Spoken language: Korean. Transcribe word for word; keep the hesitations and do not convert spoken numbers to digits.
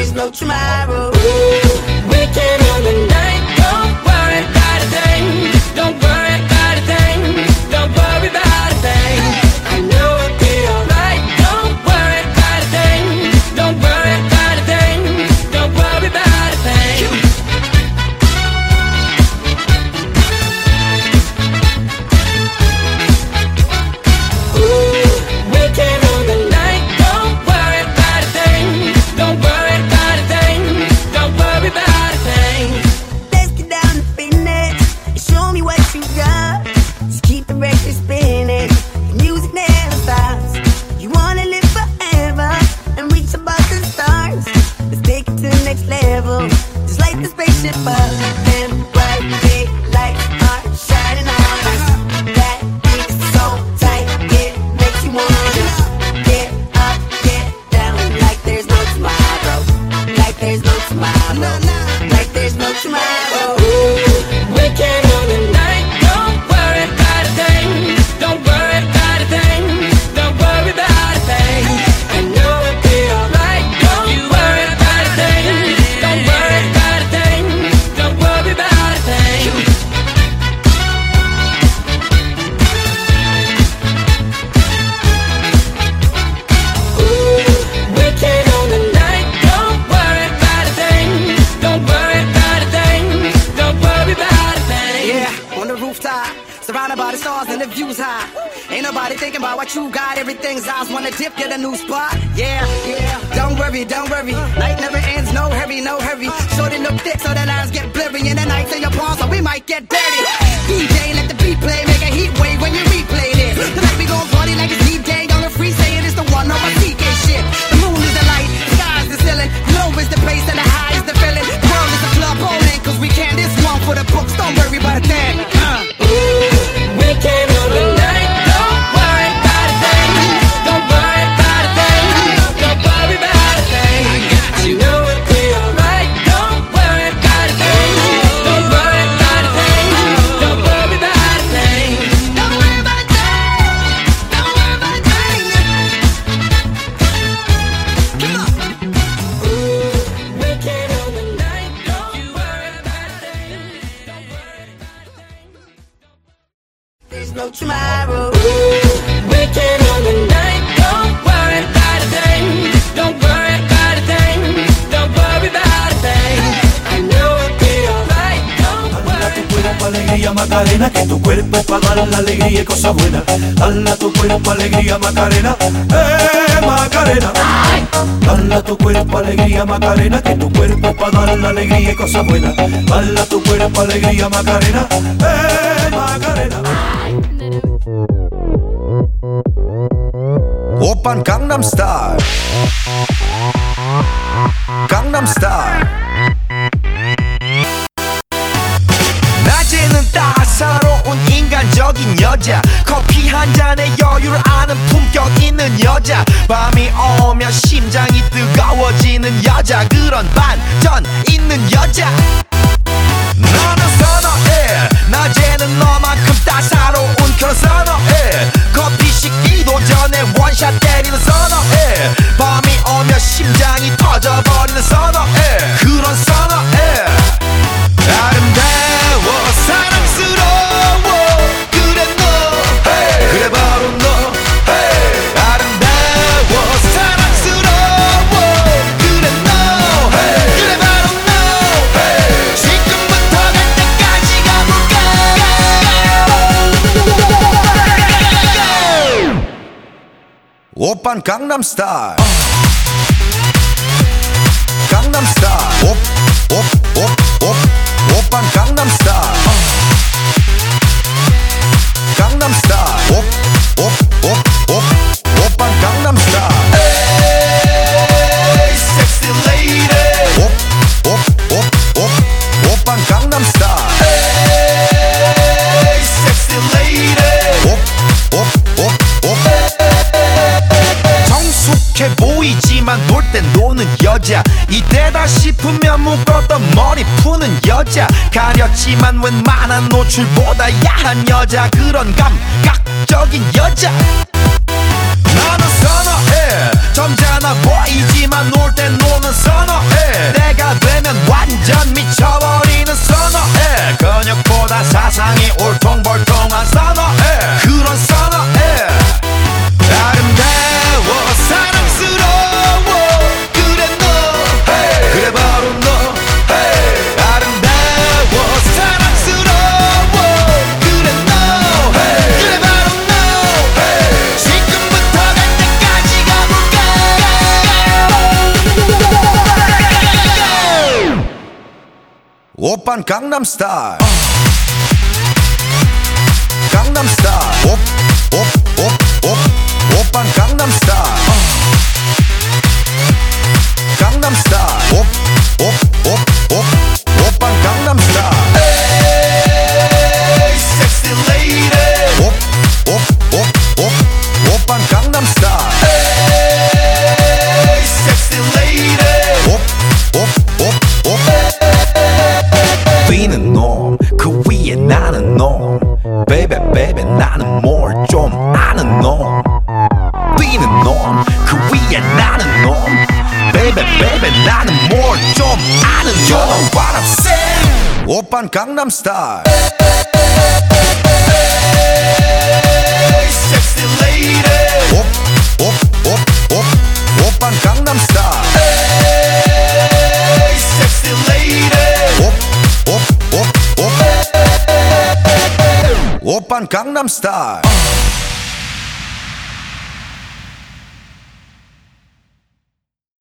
there's no tomorrow. We can own the night. Don't worry about a thing. Don't worry about a thing. Don't worry about a thing. I know it'll be alright. Don't worry about a thing. Don't worry about a thing. Don't worry about a thing. We can own the night. Don't worry about a thing. Don't worry about a thing. Don't worry about a thing. Let's get down to business and show me what you got. Just keep the record spinning. The music never stops. You wanna live forever and reach above the stars. Let's take it to the next level. Just light the spaceship up and bright big lights are shining on us. That beat is so tight, it makes you wanna just get up, get down, like there's no tomorrow, like there's no tomorrow, like there's no tomorrow. We can own the night. Don't worry about a thing. Don't worry about a thing. Don't worry about a thing. I know it'll be alright. Don't worry about a thing. Don't worry about a thing. Don't worry about a thing. We can own the night. Don't worry about a thing. Don't worry about a thing. Don't worry about a thing. Yeah, on the rooftop, surrounded by the stars and the views high. Ain't nobody thinking about what you got. Everything's eyes wanna dip, get a new spot. Yeah, yeah. Don't worry, don't worry. Night never ends, no hurry, no hurry. Short and look thick so the lines get blurry. And the nights in your palms, so we might get dirty. D J, let the beat play, make a heat wave when you replay this. Tonight we gon' party like it's D-Day on the free, saying it's the one on my C K shit. The moon is the light, the sky's the ceiling. Low is the bass and the high is the feeling. The world is a club bowling, cause we can. This one for the books, don't worry about a thing. Uh. We can own the night. Don't worry about a thing. Don't worry about a thing. Don't worry about a thing. I know it'll be alright. Don't worry about a thing. Don't worry about a thing. Don't worry about a thing. Don't worry about a thing. Don't worry about a thing. Come on. We can own the night. Don't worry about a thing. Don't worry about a thing. There's no tomorrow. We can own the night. Don't worry about a thing. Don't worry about a thing. Don't worry about a thing. I know it'll be alright. Don't Dala tu worry. cuerpo alegría Macarena, que tu cuerpo es para dar la alegría y cosas buenas. Dala tu cuerpo alegría Macarena, eh Macarena. Dala tu cuerpo alegría Macarena, que tu cuerpo es para dar la alegría y cosas buenas. Dala tu cuerpo alegría Macarena, eh Macarena. 오빤 강남스타일 강남스타일 낮에는 따사로운 인간적인 여자 커피 한 잔에 여유를 아는 품격 있는 여자 밤이 오면 심장이 뜨거워지는 여자 그런 반전 있는 여자 나는 선어해 낮에는 너만큼 따사로운 그런 선어해 커피 식기도 전에 원샷 때리는 선어해 밤이 오면 심장이 터져버리는 선어해 그런 선어해 아름다워 사랑스러워 그래 너 hey. 그래 바로 너 hey. 아름다워 사랑스러워 그래 너 hey. 그래 바로 너 hey. 지금부터 갈 때까지 가볼까 오빤 강남스타일 강남스타일 옵옵옵옵 오빤 강남스타일 강남스타일 옵옵옵옵 오빤 강남스타일 에이 섹시 레이디 옵옵옵옵 오빤 강남스타일 에이 섹시 레이디 옵옵옵옵 정숙해 보이지만 놀 땐 노는 여자 이때다 싶으면 묶었던 머리 푸는 여자 가렸지만 웬만한 노출보다 야한 여자 그런 감각적인 여자 나는 선어해 점잖아 보이지만 놀 땐 노는 선어해 오빤 강남스타일 강남스타일 오, 오, 오, 오, 오빤 강남스타일 강남스타일 오, 오, 오, 오, 오빤 강남스타일 에이 섹시 레이디 오, 오, 오, 오, 오빤 강남스타일 에이 섹시 레이디 오, 오, 오, 오 뛰는 놈 그 위에 나는 놈 Baby baby 나는 뭘 좀 아는 놈 뛰는 놈 그 위에 나는 놈 Baby baby 나는 뭘 좀 아는 놈 You know what I'm saying 오빤 강남스타일 Hey sexy lady 오, 오, 오, 오, 오빤 강남스타일 Hey sexy lady 오, 오, 오, 오 오빤 강남스타일